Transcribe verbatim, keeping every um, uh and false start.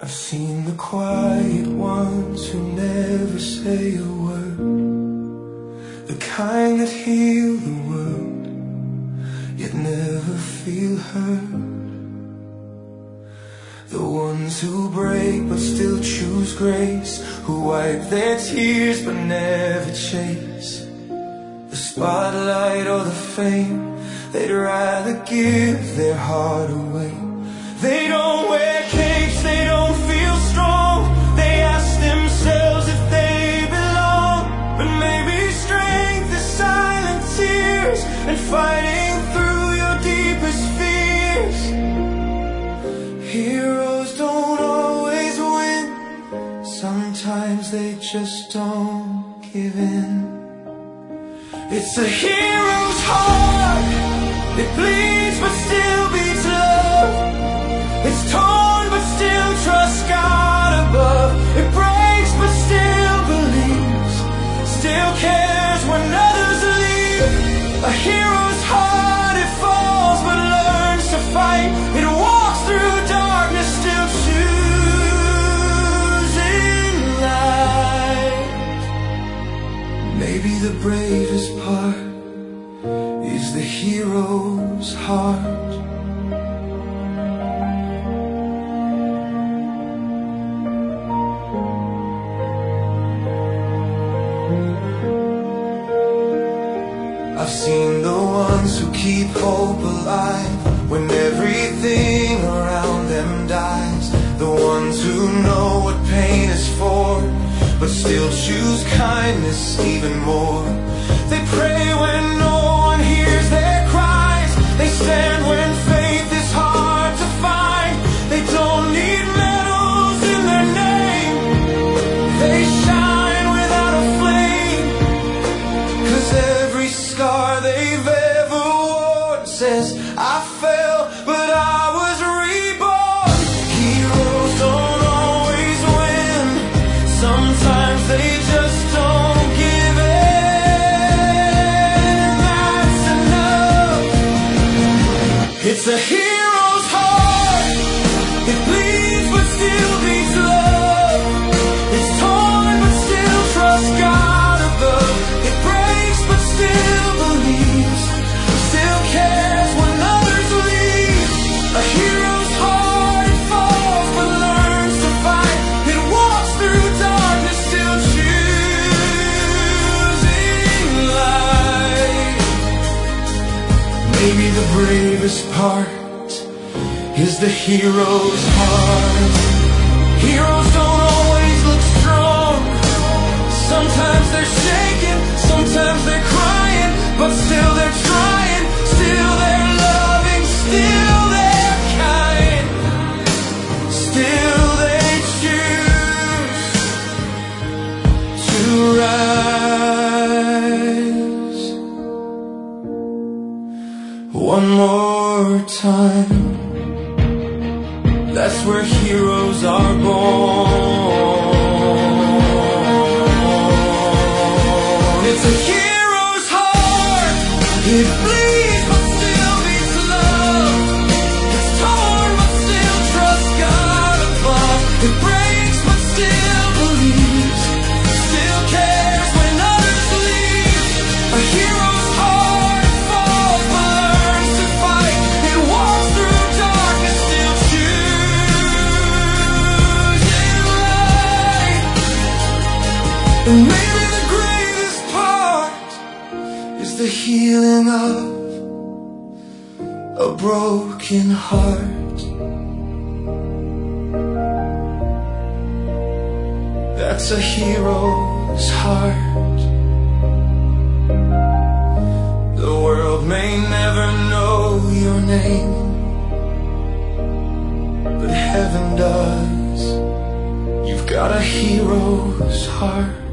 I've seen the quiet ones who never say a word, the kind that heal the world, yet never feel hurt. The ones who break but still choose grace, who wipe their tears but never chase the spotlight or the fame. They'd rather give their heart away. They don't wear capes, they don't feel strong. They ask themselves if they belong. But maybe strength is silent tears and fighting through your deepest fears. Heroes don't always win, sometimes they just don't give in. It's a hero's heart, it bleeds but still beats love. It's torn but still trusts God above. It breaks but still believes, still cares when others leave. A hero's heart, it falls but learns to fight. It walks through darkness, still choosing light. Maybe the bravest part is the hero's heart. I've seen the ones who keep hope alive when everything around them dies. The ones who know what pain is for, but still choose kindness even more. They pray when no one hears their cries. They stand when faith is hard to find. They don't need medals in their name. They shine without a flame, 'cause every scar they've ever worn says, I fell, but I was reborn. Heroes don't always win, sometimes they just don't give in. That's enough. It's a hero's heart, it bleeds but still beats love. It's torn but still trusts God above. It breaks but still believes, still cares when others leave. A hero's heart, it falls but learns to fight. It walks through darkness, still choosing light. Maybe the bravest part is the hero's heart. Heroes don't always look strong, sometimes they're shaking, sometimes they're crying, but still they're trying, still they're loving, still they're kind, still they choose to rise. One more time, that's where heroes are born. It's a hero's heart, it bleeds but still beats love. It's torn but still trusts God above. It breaks but still believes, still cares when others leave. A hero's heart, it falls but learns to fight. It walks through darkness, still choosing light. And maybe the greatest part is the healing of a broken heart. That's a hero's heart. The world may never know your name, but heaven does. You've got a hero's heart.